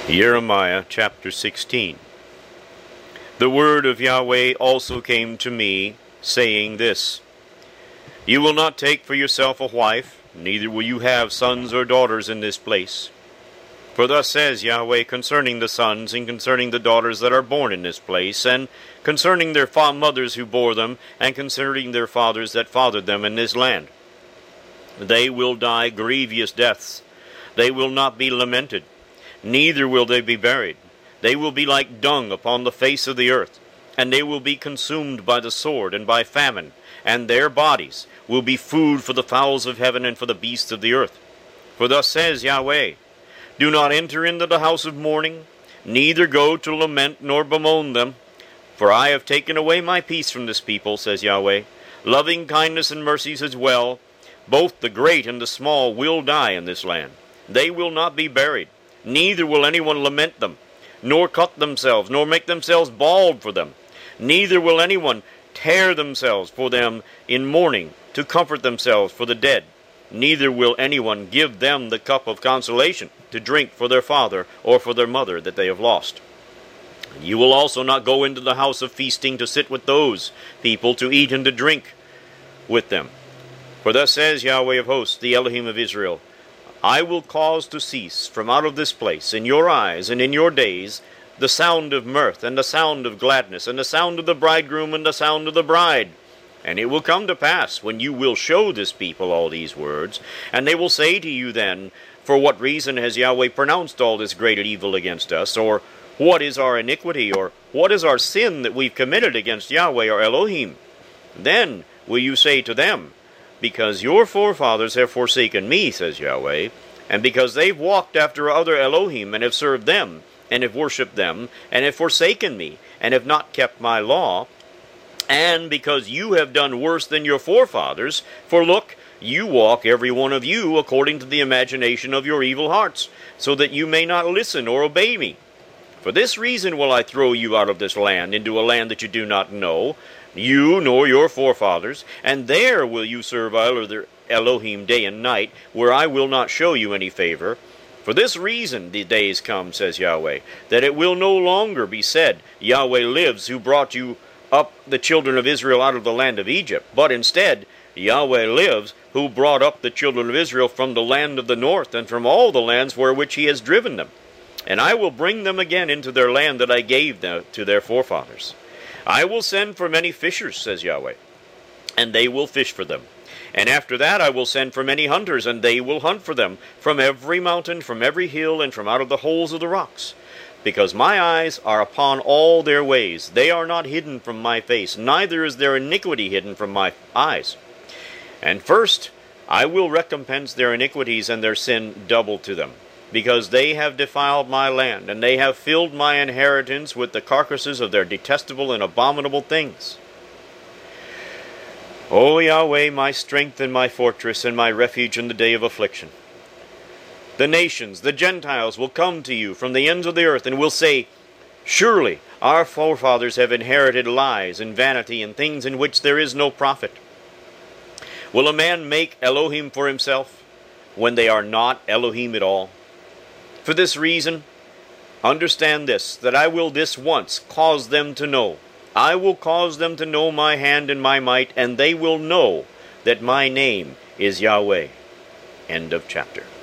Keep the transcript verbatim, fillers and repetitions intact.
Jeremiah chapter sixteen. The word of Yahweh also came to me, saying this, You will not take for yourself a wife, neither will you have sons or daughters in this place. For thus says Yahweh concerning the sons and concerning the daughters that are born in this place, and concerning their fa- mothers who bore them, and concerning their fathers that fathered them in this land. They will die grievous deaths. They will not be lamented, neither will they be buried. They will be like dung upon the face of the earth, and they will be consumed by the sword and by famine, and their bodies will be food for the fowls of heaven and for the beasts of the earth. For thus says Yahweh, Do not enter into the house of mourning, neither go to lament nor bemoan them. For I have taken away my peace from this people, says Yahweh. Loving kindness and mercies as well. Both the great and the small will die in this land. They will not be buried, neither will anyone lament them, nor cut themselves, nor make themselves bald for them. Neither will anyone tear themselves for them in mourning, to comfort themselves for the dead. Neither will anyone give them the cup of consolation, to drink for their father or for their mother that they have lost. You will also not go into the house of feasting to sit with those people, to eat and to drink with them. For thus says Yahweh of hosts, the Elohim of Israel, I will cause to cease from out of this place, in your eyes and in your days, the sound of mirth, and the sound of gladness, and the sound of the bridegroom, and the sound of the bride. And it will come to pass, when you will show this people all these words, and they will say to you then, For what reason has Yahweh pronounced all this great evil against us? Or, What is our iniquity? Or, What is our sin that we've committed against Yahweh our Elohim? Then will you say to them, Because your forefathers have forsaken me, says Yahweh, and because they've walked after other Elohim, and have served them, and have worshipped them, and have forsaken me, and have not kept my law, and because you have done worse than your forefathers, for look, you walk every one of you according to the imagination of your evil hearts, so that you may not listen or obey me. For this reason will I throw you out of this land, into a land that you do not know, you nor your forefathers, and there will you serve other Elohim day and night, where I will not show you any favor. For this reason the days come, says Yahweh, that it will no longer be said, Yahweh lives, who brought you up the children of Israel out of the land of Egypt, but instead, Yahweh lives, who brought up the children of Israel from the land of the north, and from all the lands where which he has driven them. And I will bring them again into their land that I gave them to their forefathers. I will send for many fishers, says Yahweh, and they will fish for them. And after that I will send for many hunters, and they will hunt for them, from every mountain, from every hill, and from out of the holes of the rocks. Because my eyes are upon all their ways. They are not hidden from my face, neither is their iniquity hidden from my eyes. And first I will recompense their iniquities and their sin double to them, because they have defiled my land, and they have filled my inheritance with the carcasses of their detestable and abominable things. O Yahweh, my strength and my fortress, and my refuge in the day of affliction. The nations, the Gentiles, will come to you from the ends of the earth, and will say, Surely our forefathers have inherited lies and vanity and things in which there is no profit. Will a man make Elohim for himself, when they are not Elohim at all? For this reason, understand this, that I will this once cause them to know. I will cause them to know my hand and my might, and they will know that my name is Yahweh. End of chapter.